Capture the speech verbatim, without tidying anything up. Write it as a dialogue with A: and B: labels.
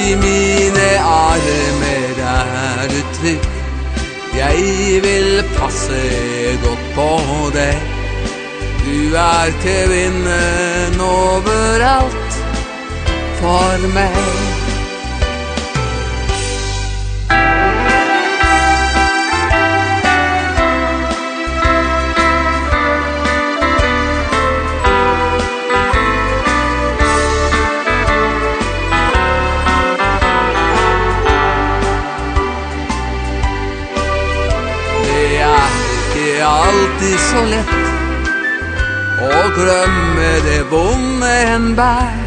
A: I mine armer er du trygg. Jeg vil passe godt på deg. Du er kvinnen overalt for meg. Alltid så lett å glemme det vonde en bær.